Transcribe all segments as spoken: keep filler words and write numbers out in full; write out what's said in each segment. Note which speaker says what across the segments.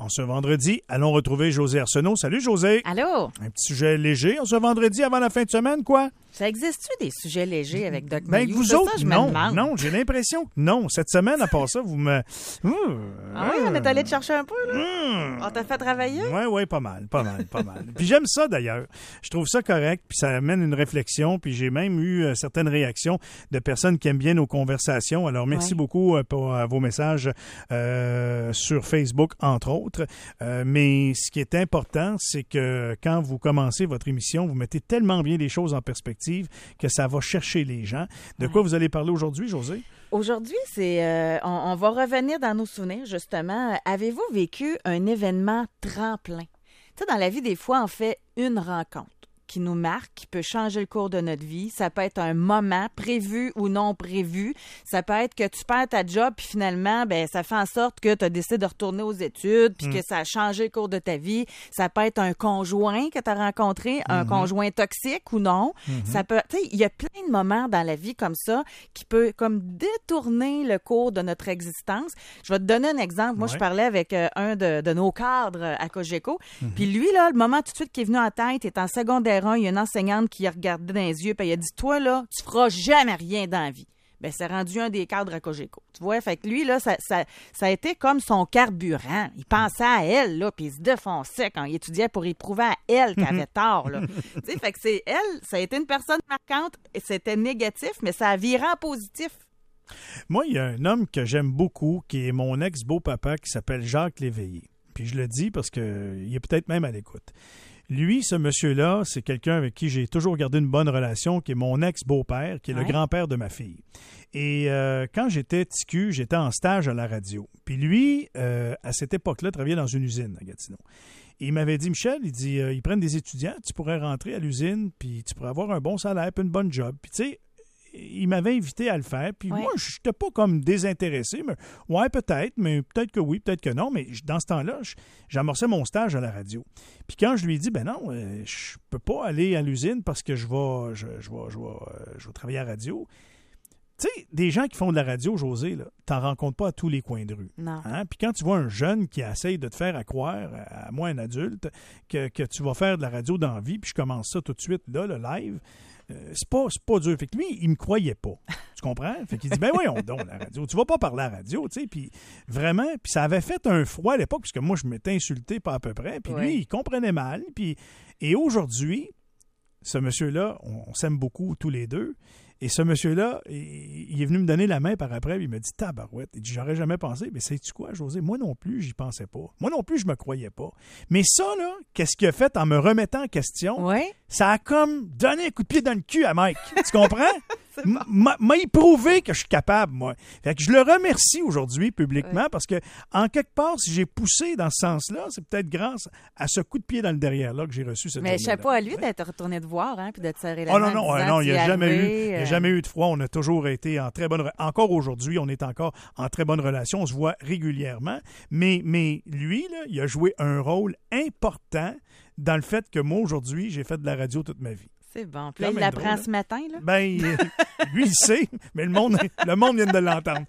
Speaker 1: En ce vendredi, allons retrouver Josée Arsenault. Salut Josée!
Speaker 2: Allô?
Speaker 1: Un petit sujet léger en ce vendredi avant la fin de semaine, quoi?
Speaker 2: Ça existe-tu des sujets légers avec Doc
Speaker 1: Ben,
Speaker 2: Mayou?
Speaker 1: vous
Speaker 2: C'est
Speaker 1: autres,
Speaker 2: ça, je me
Speaker 1: non,
Speaker 2: demande.
Speaker 1: non, j'ai l'impression que non. Cette semaine, à part ça, vous me... Ouh,
Speaker 2: Ah oui, on est allé te chercher un peu, là?
Speaker 1: Mmh.
Speaker 2: On t'a fait travailler?
Speaker 1: Oui, oui, pas mal, pas mal, pas mal. Puis j'aime ça, d'ailleurs. Je trouve ça correct, puis ça amène une réflexion, puis j'ai même eu euh, certaines réactions de personnes qui aiment bien nos conversations. Alors, merci
Speaker 2: Ouais.
Speaker 1: beaucoup euh, pour euh, vos messages euh, sur Facebook, entre autres. Euh, mais ce qui est important, c'est que quand vous commencez votre émission, vous mettez tellement bien les choses en perspective que ça va chercher les gens. De
Speaker 2: Ouais.
Speaker 1: quoi vous allez parler aujourd'hui, Josée?
Speaker 2: Aujourd'hui, c'est, euh, on, on va revenir dans nos souvenirs, justement. Avez-vous vécu un événement tremplin? Tu sais, dans la vie, des fois, on fait une rencontre qui nous marque, qui peut changer le cours de notre vie. Ça peut être un moment prévu ou non prévu. Ça peut être que tu perds ta job, puis finalement, ben ça fait en sorte que tu as décidé de retourner aux études, puis
Speaker 1: Mm.
Speaker 2: que ça a changé le cours de ta vie. Ça peut être un conjoint que tu as rencontré, un
Speaker 1: Mm-hmm.
Speaker 2: conjoint toxique ou non.
Speaker 1: Mm-hmm.
Speaker 2: Ça peut, tu sais, il y a plein de moments dans la vie comme ça qui peut comme détourner le cours de notre existence. Je vais te donner un exemple. Moi,
Speaker 1: Ouais.
Speaker 2: je parlais avec euh, un de, de nos cadres à Cogeco. Puis lui, là, le moment tout de suite qui est venu en tête, il est en secondaire un, il y a une enseignante qui a regardé dans les yeux, puis elle a dit, toi, là, tu feras jamais rien dans la vie. Ben, c'est rendu un des cadres à Cogeco. Tu vois, fait que lui, là, ça, ça, ça a été comme son carburant. Il pensait à elle, là, puis il se défonçait quand il étudiait pour y prouver à elle qu'elle avait tort, là. Tu sais, fait que c'est elle, ça a été une personne marquante, et c'était négatif, mais ça a viré en positif.
Speaker 1: Moi, il y a un homme que j'aime beaucoup, qui est mon ex-beau-papa, qui s'appelle Jacques Léveillé. Puis je le dis parce qu'il est peut-être même à l'écoute. Lui, ce monsieur-là, c'est quelqu'un avec qui j'ai toujours gardé une bonne relation, qui est mon ex-beau-père, qui est
Speaker 2: Ouais.
Speaker 1: le grand-père de ma fille. Et euh, quand j'étais T Q, j'étais en stage à la radio. Puis lui, euh, à cette époque-là, travaillait dans une usine à Gatineau. Et il m'avait dit, Michel, il dit, euh, ils prennent des étudiants, tu pourrais rentrer à l'usine, puis tu pourrais avoir un bon salaire, puis une bonne job. Puis tu sais, il m'avait invité à le faire. Puis
Speaker 2: Ouais.
Speaker 1: moi, je n'étais pas comme désintéressé. Mais, ouais, peut-être, mais peut-être que oui, peut-être que non. Mais dans ce temps-là, je- j'amorçais mon stage à la radio. Puis quand je lui ai dit, ben non, euh, je peux pas aller à l'usine parce que je vais, je, je vais, je vais, euh, je vais travailler à la radio. Tu sais, des gens qui font de la radio, José, là, t'en rencontres pas à tous les coins de rue.
Speaker 2: Non.
Speaker 1: Hein? Puis quand tu vois un jeune qui essaye de te faire à croire, à à moi un adulte, que, que tu vas faire de la radio dans la vie, puis je commence ça tout de suite, là, le live, euh, c'est pas, c'est pas dur. Fait que lui, il me croyait pas. Tu comprends? Fait qu'il dit, ben voyons donc, la radio. Tu vas pas parler à la radio, tu sais. Puis vraiment, puis ça avait fait un froid à l'époque, puisque moi, je m'étais insulté pas à peu près. Puis
Speaker 2: Ouais.
Speaker 1: lui, il comprenait mal. Puis, et aujourd'hui, ce monsieur-là, on, on s'aime beaucoup tous les deux. Et ce monsieur-là, il, il est venu me donner la main par après, puis il m'a dit, tabarouette. Il dit, j'aurais jamais pensé. Mais sais-tu quoi, José? Moi non plus, j'y pensais pas. Moi non plus, je me croyais pas. Mais ça, là, qu'est-ce qu'il a fait en me remettant en question?
Speaker 2: Oui?
Speaker 1: Ça a comme donné un coup de pied dans le cul à Mike. Tu comprends? M- m'a m'a éprouvé que je suis capable, moi. Fait que je le remercie aujourd'hui publiquement
Speaker 2: Ouais.
Speaker 1: parce que, en quelque part, si j'ai poussé dans ce sens-là, c'est peut-être grâce à ce coup de pied dans le derrière-là que j'ai reçu cette
Speaker 2: Mais
Speaker 1: journée-là.
Speaker 2: chapeau à lui d'être retourné te voir, hein, puis de te serrer la
Speaker 1: Oh
Speaker 2: main.
Speaker 1: non, non,
Speaker 2: en
Speaker 1: ouais,
Speaker 2: disant,
Speaker 1: non, il n'y a
Speaker 2: t'y es
Speaker 1: jamais eu,
Speaker 2: arrivé,
Speaker 1: il y a
Speaker 2: euh,
Speaker 1: jamais eu de froid. On a toujours été en très bonne... re- Encore aujourd'hui, on est encore en très bonne relation. On se voit régulièrement. Mais, mais lui, là, il a joué un rôle important dans le fait que moi, aujourd'hui, j'ai fait de la radio toute ma vie.
Speaker 2: C'est bon. Puis là,
Speaker 1: Quand
Speaker 2: il
Speaker 1: même
Speaker 2: l'apprend
Speaker 1: drôle,
Speaker 2: ce matin, là.
Speaker 1: Ben, euh, lui, il sait, mais le monde, le monde vient de l'entendre.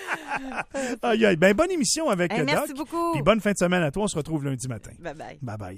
Speaker 1: Aïe, aïe. Ben, bonne émission avec
Speaker 2: Hey,
Speaker 1: le Doc.
Speaker 2: merci beaucoup.
Speaker 1: Puis bonne fin de semaine à toi. On se retrouve lundi matin.
Speaker 2: Bye-bye.
Speaker 1: Bye-bye.